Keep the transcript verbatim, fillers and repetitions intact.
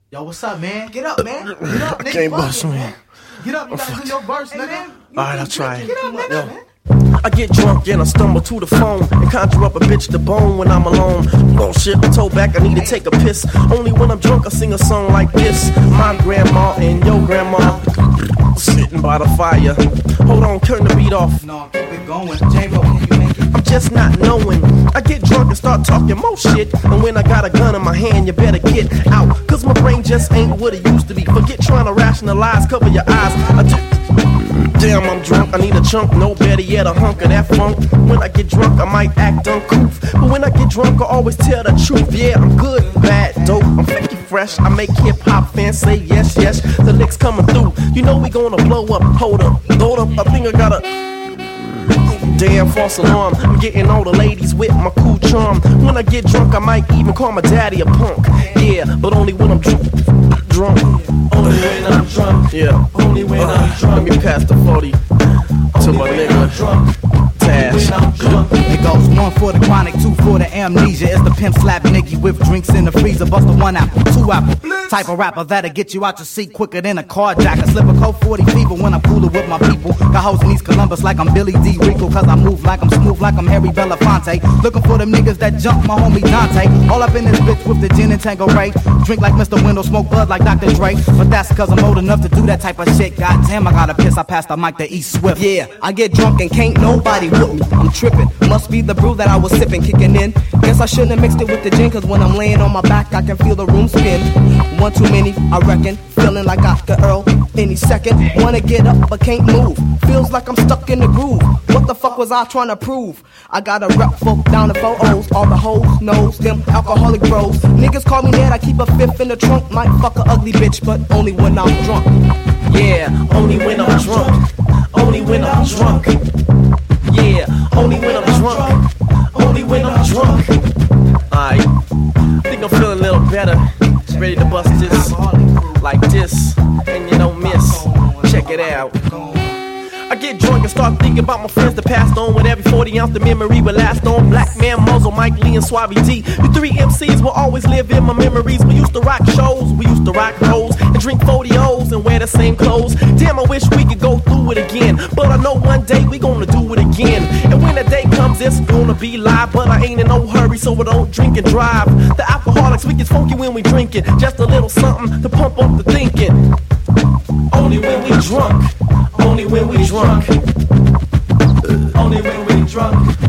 Yo, what's up, man? Get up, man. Get up, nigga. Can't bust me. Get up, you gotta do your verse, nigga. All right, I'll try it. Get up, nigga, man. I get drunk and I stumble to the phone and conjure up a bitch to bone when I'm alone. Bullshit, I told back I need to take a piss. Only when I'm drunk I sing a song like this. My grandma and your grandma sitting by the fire. Hold on, turn the beat off. No, keep it going. J-Bo, can you make it? I'm just not knowing. I get drunk and start talking more shit. And when I got a gun in my hand, you better get out. Cause my brain just ain't what it used to be. Forget trying to rationalize, cover your eyes. I just Damn, I'm drunk, I need a chunk, no better yet, a hunk of that funk. When I get drunk, I might act uncouth, but when I get drunk, I always tell the truth. Yeah, I'm good, bad, dope, I'm freaky fresh. I make hip-hop fans say yes, yes, the licks coming through. You know we gonna blow up, hold up, hold up, I think I got a damn false alarm. I'm getting all the ladies with my cool charm. When I get drunk, I might even call my daddy a punk. Yeah, but only when I'm drunk. Drunk. Only when I'm drunk. Yeah. Only when uh, I'm drunk. Let me pass the forty to my nigga. Drunk. Tash. It goes one for the chronic, two for the amnesia. It's the pimp slap nigga with drinks in the freezer. Bust a one apple, two apple. Type of rapper that'll get you out your seat quicker than a carjacker. Slip a cold forty fever when I'm cooler with my people. Got hoes in East Columbus like I'm Billy D. Rico. Cause I move like I'm smooth like I'm Harry Belafonte. Looking for them niggas that jump my homie Dante. All up in this bitch with the gin and Tango Ray. Drink like Mister Window, smoke bud like Doctor Dre. But that's cause I'm old enough to do that type of shit. Goddamn, I gotta piss, I passed the mic to E Swift. Yeah, I get drunk and can't nobody with me. I'm tripping, must be the brew that I was sipping, kicking in. Guess I shouldn't have mixed it with the gin, cause when I'm laying on my back, I can feel the room spin. One too many, I reckon, feeling like Oscar Earl any second. Wanna get up but can't move, feels like I'm stuck in the groove. What the fuck was I trying to prove? I got a rep folk down to four O's. All the hoes knows them alcoholic bros. Niggas call me Ned, I keep a fifth in the trunk. Might fuck a ugly bitch, but only when I'm drunk. Yeah, only when I'm drunk. Only when I'm drunk. Yeah, only when I'm drunk. Only when I'm drunk. Alright, think I'm feeling a little better. Ready to bust this like this, and you don't miss. Check it out. I get drunk and start thinking about my friends that passed on. With every forty ounce the memory will last on. Black Man, Muzzle, Mike Lee, and Suave D. You three M Cs will always live in my memories. We used to rock shows, we used to rock hoes, and drink forty O's and wear the same clothes. Damn, I wish we could go through it again, but I know one day we gonna do it again. And when the day comes, it's gonna be live, but I ain't in no hurry, so I don't drink and drive. The alcoholics, we get funky when we drink it. Just a little something to pump up the thinking. Only when we drunk. Only when we drunk. Only when we drunk.